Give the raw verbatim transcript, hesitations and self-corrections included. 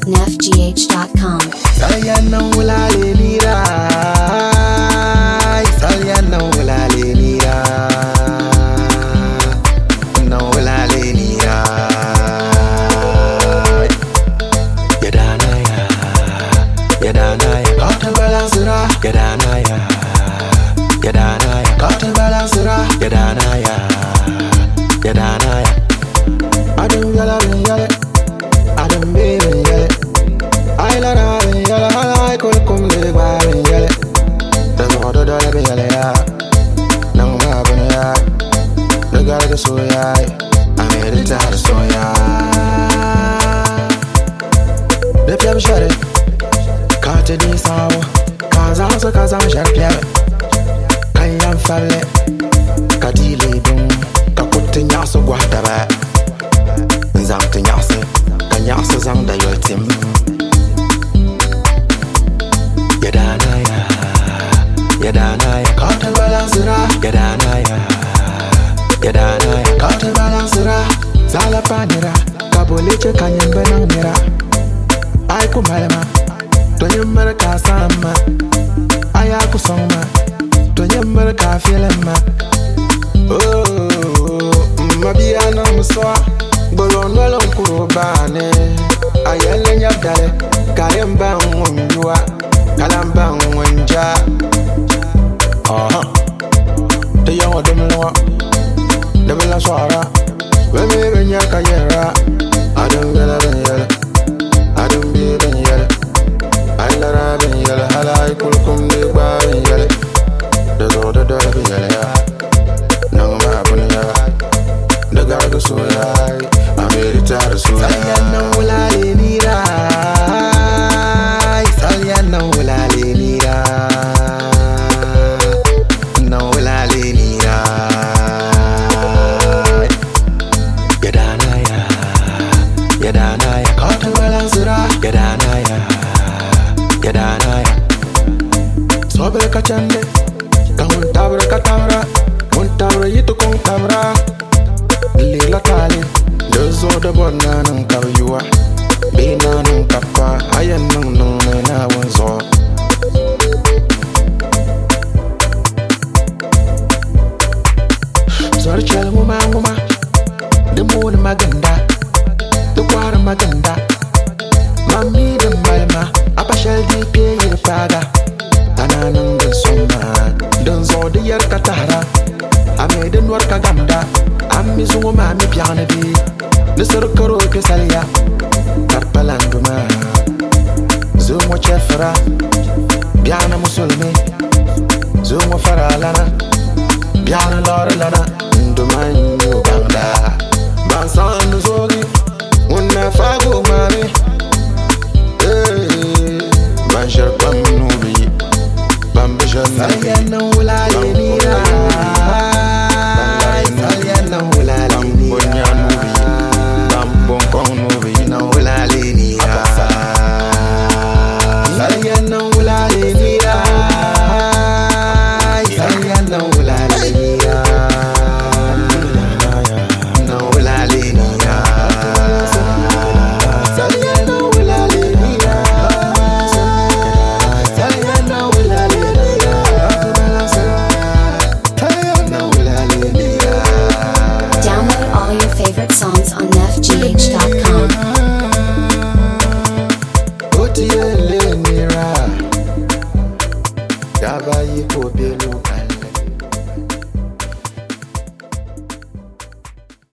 nef g h dot com. Salyana ulale nira, Salyana ulale nira, no ulale nira. Yadana ya, yadana ya, cotton balance ra, yadana ya, yadana ya, cotton balance ra, yadana ya, yadana ya. Adum yala yala, adum baby yala. I la la yala I call come le ba yala. The mother da be yala ya. Nang ma bana ya. The guy the so ya. I made it out so ya. The piam share. Kate di sawo. Kaza so kaza share piam. Kayam falle. Kadile dum. Kakutte nyaso gwata ba. Nzam te nyase. Kanyase zang da yotim. Yadana ya, yadana ya, cotton balance ra, yadana ya, yadana ya, cotton balance ra, zala panira, kaboleche kanyen benang mira, ay kumalema, tonye merka sama, aya kusoma, tonye merka filema, oh, mabiana muswa, bolon walon kurubane, ayele nyabdale, kayemba mwunjua. Kalamba wanja aha te yawa demlawa demla swara we me benya kayera adum yala yala adum bi ben yala ay lara ben yala halay kulkum de ba ben yala de do de do ben yala ya nang ma bun ya de ga go so ya amerita so ya Salyana ulale nira Salyana ulale nira, no ulale nira. Yadana ya, yadana ya, cotton balance ra, yadana ya, yadana ya. Sobe kachande, kahun tabra katamra, un tabra yitu kong tamra. Lila tali, dozo de bona nang kawyua. Bina nung kapa, ayan nung nung na wanzo. Sorry chel nguma nguma, the moon maganda, the water maganda. Mami the malma, apa shall di pay ye paga. Ananang the soma, donzo the yer katara. I made an work aganda, I'm Miss Woman, me piano be. The circle of Kesalia. Kapalanduma Zumo chefra Biana musulmi Zumo faralana Biana lora lana Nduma nyu bangda Bansan zogi Unna fagu mami Eh Banjar pam